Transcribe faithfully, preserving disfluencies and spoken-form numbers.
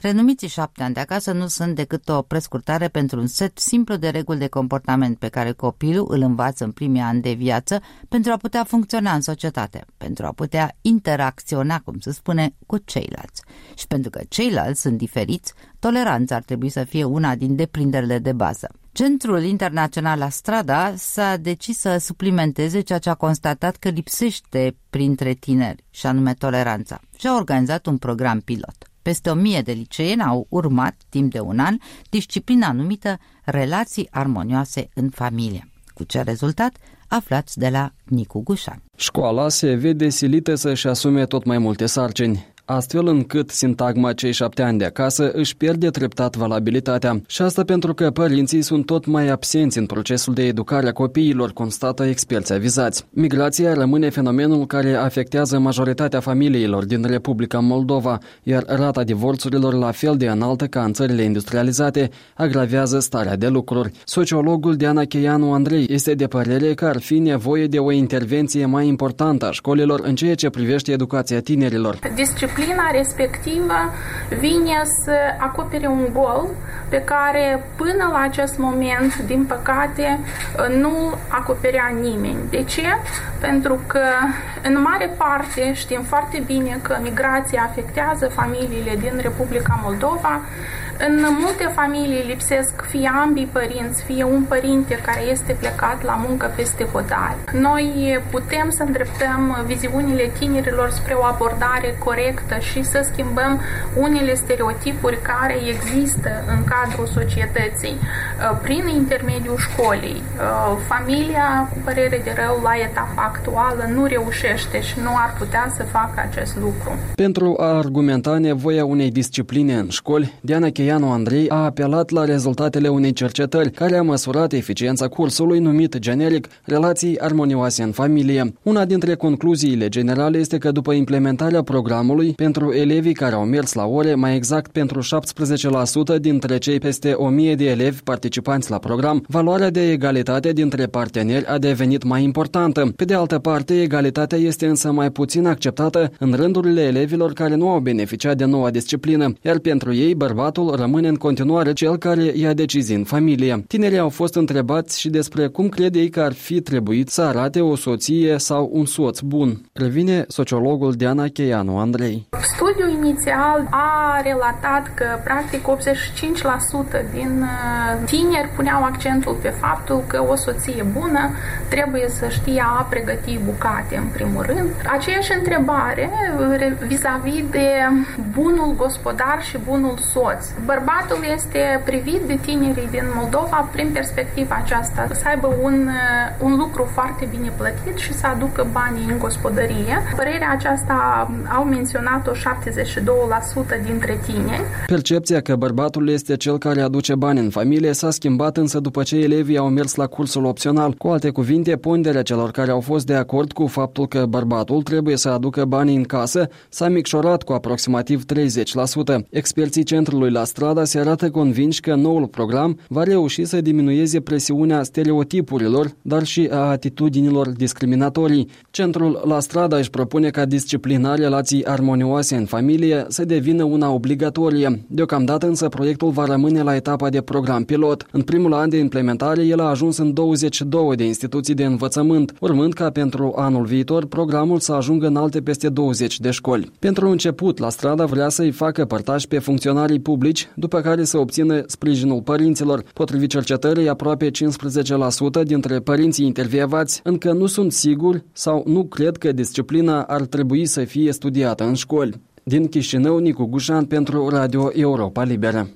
Renumiții șapte ani de acasă nu sunt decât o prescurtare pentru un set simplu de reguli de comportament pe care copilul îl învață în primii ani de viață pentru a putea funcționa în societate, pentru a putea interacționa, cum se spune, cu ceilalți. Și pentru că ceilalți sunt diferiți, toleranța ar trebui să fie una din deprinderile de bază. Centrul Internațional La Strada s-a decis să suplimenteze ceea ce a constatat că lipsește printre tineri, și anume toleranța, și a organizat un program pilot. Peste o mie de liceeni au urmat, timp de un an, disciplina numită Relații armonioase în familie. Cu ce rezultat? Aflați de la Nicu Gușan. Școala se vede silită să-și asume tot mai multe sarcini, astfel încât sintagma cei șapte ani de acasă își pierde treptat valabilitatea. Și asta pentru că părinții sunt tot mai absenți în procesul de educare a copiilor, constată experții avizați. Migrația rămâne fenomenul care afectează majoritatea familiilor din Republica Moldova, iar rata divorțurilor, la fel de înaltă ca în țările industrializate, agravează starea de lucruri. Sociologul Diana Cheianu Andrei este de părere că ar fi nevoie de o intervenție mai importantă a școlilor în ceea ce privește educația tinerilor. Disciplina respectivă vine să acopere un gol pe care până la acest moment, din păcate, nu acoperea nimeni. De ce? Pentru că în mare parte știm foarte bine că migrația afectează familiile din Republica Moldova. În multe familii lipsesc fie ambii părinți, fie un părinte care este plecat la muncă peste hotare. Noi putem să îndreptăm viziunile tinerilor spre o abordare corectă și să schimbăm unele stereotipuri care există în cadrul societății prin intermediul școlii. Familia, cu părere de rău, la etapa actuală nu reușește și nu ar putea să facă acest lucru. Pentru a argumenta nevoia unei discipline în școli, Diana Cheianu Andrei a apelat la rezultatele unei cercetări care a măsurat eficiența cursului numit generic Relații armonioase în familie. Una dintre concluziile generale este că după implementarea programului, pentru elevii care au mers la ore, mai exact pentru șaptesprezece la sută dintre cei peste o mie de elevi participanți la program, valoarea de egalitate dintre parteneri a devenit mai importantă. Pe de altă parte, egalitatea este însă mai puțin acceptată în rândurile elevilor care nu au beneficiat de noua disciplină, iar pentru ei bărbatul rămâne în continuare cel care ia decizii în familie. Tinerii au fost întrebați și despre cum crede ei că ar fi trebuit să arate o soție sau un soț bun. Revine sociologul Diana Cheianu Andrei. Studiul inițial a relatat că practic optzeci și cinci la sută din tineri puneau accentul pe faptul că o soție bună trebuie să știe a pregăti bucate în primul rând. Aceeași întrebare vis-a-vis de bunul gospodar și bunul soț. Bărbatul este privit de tinerii din Moldova prin perspectiva aceasta, să aibă un, un lucru foarte bine plătit și să aducă banii în gospodărie. Părerea aceasta au menționat-o șaptezeci și doi la sută dintre tineri. Percepția că bărbatul este cel care aduce bani în familie s-a schimbat însă după ce elevii au mers la cursul opțional. Cu alte cuvinte, ponderea celor care au fost de acord cu faptul că bărbatul trebuie să aducă banii în casă s-a micșorat cu aproximativ treizeci la sută. Experții Centrului La Strada se arată convinși că noul program va reuși să diminueze presiunea stereotipurilor, dar și a atitudinilor discriminatorii. Centrul La Strada își propune ca disciplina Relații armonioase în familie să devină una obligatorie. Deocamdată însă proiectul va rămâne la etapa de program pilot. În primul an de implementare el a ajuns în douăzeci și două de instituții de învățământ, urmând ca pentru anul viitor programul să ajungă în alte peste douăzeci de școli. Pentru început, La Strada vrea să-i facă părtași pe funcționarii publici, după care să obțină sprijinul părinților. Potrivit cercetării, aproape cincisprezece la sută dintre părinții intervievați încă nu sunt siguri sau nu cred că disciplina ar trebui să fie studiată în școli. Din Chișinău, Nicu Gușan pentru Radio Europa Liberă.